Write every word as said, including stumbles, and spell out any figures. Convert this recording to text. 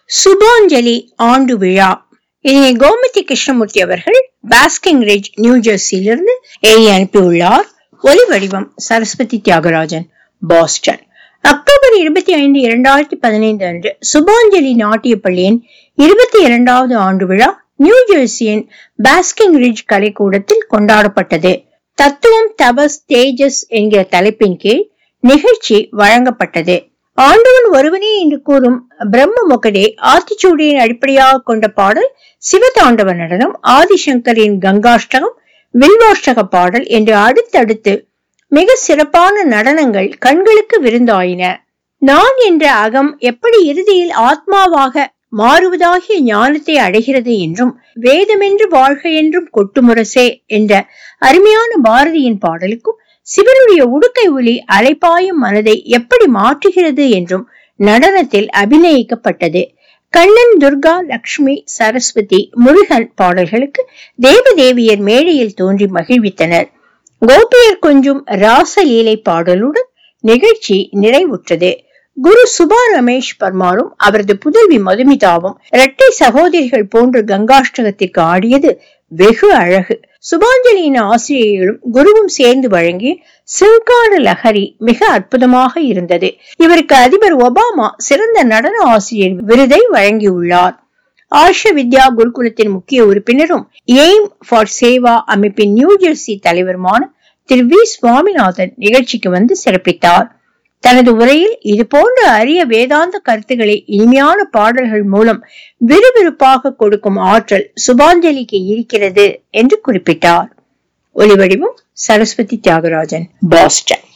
சுபாஞ்சலி ஆண்டு விழா. இதனை கோமதி கிருஷ்ணமூர்த்தி அவர்கள் பாஸ்கிங் ரிட்ஜ், நியூ ஜெர்சியிலிருந்து எழுதி அனுப்பியுள்ளார். ஒலி வடிவம் சரஸ்வதி தியாகராஜன், பாஸ்டன். அக்டோபர் இருபத்தி ஐந்து இரண்டாயிரத்தி பதினைந்து அன்று சுபாஞ்சலி நாட்டிய பள்ளியின் இருபத்தி இரண்டாவது ஆண்டு விழா நியூ ஜெர்சியின் பாஸ்கிங் ரிட்ஜ் கலைக்கூடத்தில் கொண்டாடப்பட்டது. தத்துவம், தபஸ், தேஜஸ் என்கிற தலைப்பின் கீழ் நிகழ்ச்சி வழங்கப்பட்டது. ஆண்டவன் ஒருவனே என்று கூறும் பிரம்ம முகடே ஆத்திச்சூடியின் அடிப்படையாக கொண்ட பாடல், சிவதாண்டவ நடனம், ஆதிசங்கரின் கங்காஷ்டகம், வில்வாஷ்டக பாடல் என்று அடுத்தடுத்து மிக சிறப்பான நடனங்கள் கண்களுக்கு விருந்தாயின. நான் என்ற அகம் எப்படி இறுதியில் ஆத்மாவாக மாறுவதாகிய ஞானத்தை அடைகிறது என்றும், வேதமென்று வாழ்க என்றும் கொட்டுமுரசே என்ற அருமையான பாரதியின் பாடலுக்கும் சிவனுடைய உடுக்கை ஒலி அலைப்பாயும் மனதை எப்படி மாற்றுகிறது என்றும் நடனத்தில் அபிநயிக்கப்பட்டது. கண்ணன், துர்கா, லக்ஷ்மி, சரஸ்வதி, முருகன் பாடல்களுக்கு தேவதேவியர் மேடையில் தோன்றி மகிழ்வித்தனர். கோபியர் கொஞ்சும் ராசலீலை பாடலுடன் நிகழ்ச்சி நிறைவுற்றது. குரு சுபா ரமேஷ் பர்மாரும் அவரது புதல்வி மதுமிதாவும் இரட்டை சகோதரிகள் போன்று கங்காஷ்டகத்திற்கு ஆடியது வெகு அழகு. சுபாஞ்சலியின் ஆசிரியர்களும் குருவும் சேர்ந்து வழங்கிய சிங்கார லஹரி மிக அற்புதமாக இருந்தது. இவருக்கு அதிபர் ஒபாமா சிறந்த நடன ஆசிரியர் விருதை வழங்கியுள்ளார். ஆர்ஷ வித்யா குருகுலத்தின் முக்கிய உறுப்பினரும் எய்ம் ஃபார் சேவா அமைப்பின் நியூ ஜெர்சி தலைவருமான திரு வி சுவாமிநாதன் நிகழ்ச்சிக்கு வந்து சிறப்பித்தார். தனது உரையில் இது போன்ற அரிய வேதாந்த கருத்துக்களை இனிமையான பாடல்கள் மூலம் விறுவிறுப்பாக கொடுக்கும் ஆற்றல் சுபாஞ்சலிக்கு இருக்கிறது என்று குறிப்பிட்டார். ஒலிவடிவம் சரஸ்வதி தியாகராஜன், பாஸ்டன்.